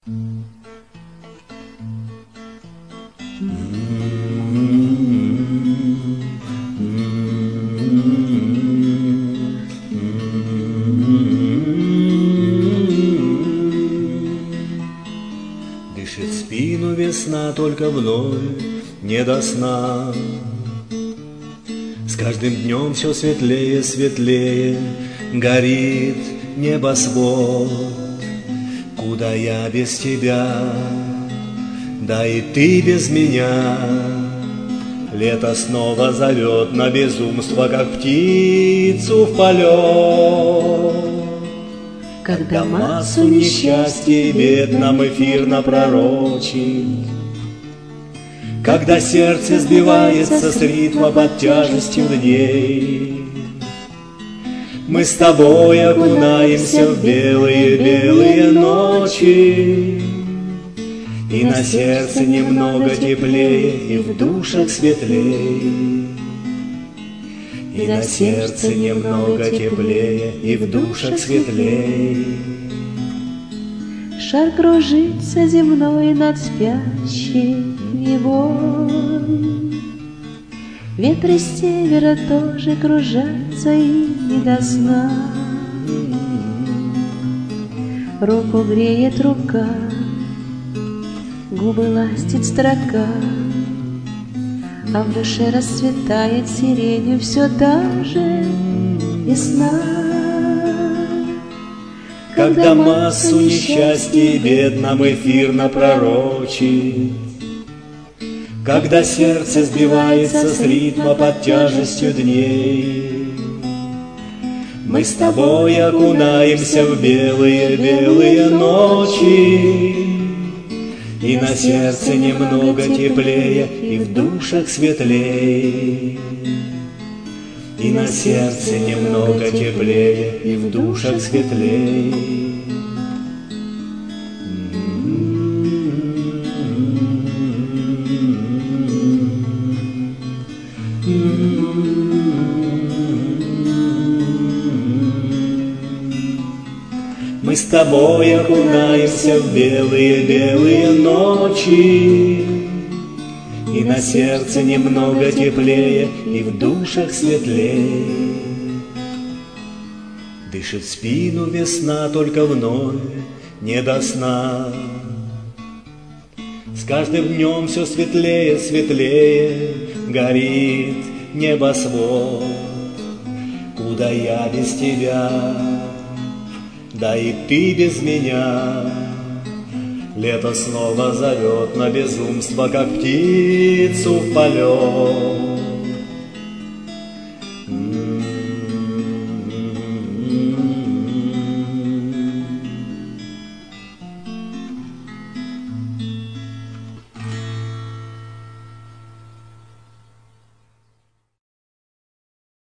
Дышит спину весна, только вновь не до сна. С каждым днем все светлее, светлее горит небосвод. Куда я без тебя, да и ты без меня? Лето снова зовет на безумство, как птицу в полет. Когда массу несчастья и бед нам эфир напророчит, когда сердце сбивается с ритма под тяжестью дней, мы с тобой окунаемся в белые-белые ночи, и на сердце немного теплее, и в душах светлее. И на сердце немного теплее, и в душах светлее. Шар кружится земной над спящей Невой. Ветры с севера тоже кружатся и не до сна. Руку греет рука, губы ластит строка, а в душе расцветает сиренью все та же весна. Когда массу несчастья и бед нам эфир напророчит, когда сердце сбивается с ритма под тяжестью дней, мы с тобой окунаемся в белые-белые ночи, и на сердце немного теплее, и в душах светлее. И на сердце немного теплее, и в душах светлее. Мы с тобой окунаемся в белые-белые ночи, и на сердце немного теплее, и в душах светлее. Дышит спину весна, только вновь не до сна. С каждым днем все светлее, светлее горит небосвод. Куда я без тебя, да и ты без меня? Лето снова зовет на безумство, как птицу в полет.